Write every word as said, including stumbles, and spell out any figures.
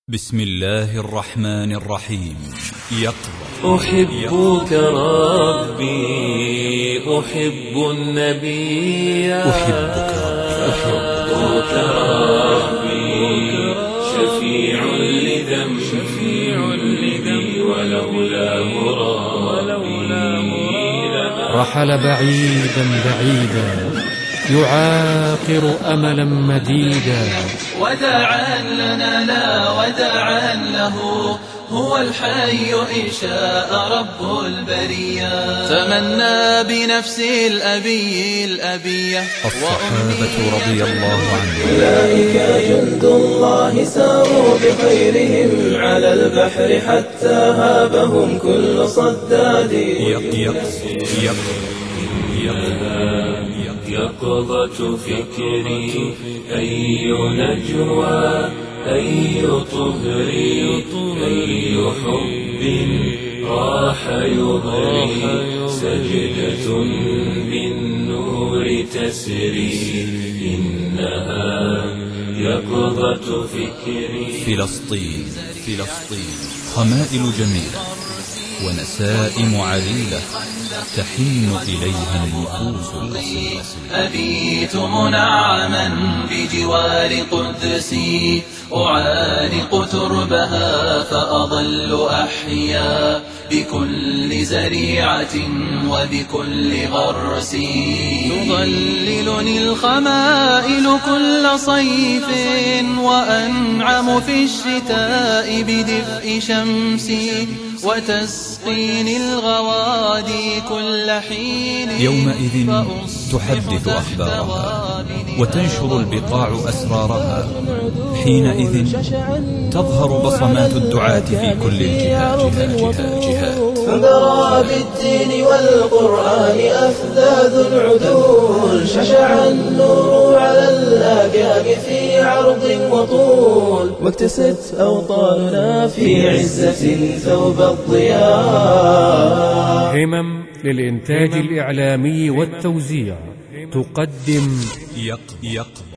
بسم الله الرحمن الرحيم. يقظة. أحبك ربي أحب النبي أحبك أحبك ربي شفيع لذنبي ولولاه ربي رحل بعيدا بعيدا يعاقر أملا مديدا، وداعا لنا لا وداعا له، هو الحي إن شاء رب البرية. تمنى بنفس الأبي الأبية الصحابة رضي الله عنهم. أولئك جند الله ساروا بخيرهم على البحر حتى هابهم كل صداد. يقظة فكري أي نجوى أي طهر أي حب راح يغري سجدة بالنور تسري إنها يقظة فكري. فلسطين فلسطين خمائل جميلة ونسائم عليلة تحن إليها النفوس الأصيلة. أبيت منعما بجوار قدسي، أعانق تربها فأظل أحيا بكل زريعة وبكل غرس. تظللني الخمائل كل صيف، وأنعم في الشتاء بدفء شمسي، وتسقيني الغوادي كل حين. يومئذ تحدث أخبارها وتنشر البقاع أسرارها، حينئذ تظهر بصمات الدعاة في كل الجهات. فبرى بالدين والقرآن أفذاذ العدول، ششع النور على الآكام في عرض وطول، واكتست أوطاننا في عزة ثوب الضياء. همم للإنتاج الإعلامي والتوزيع تقدم يقظة.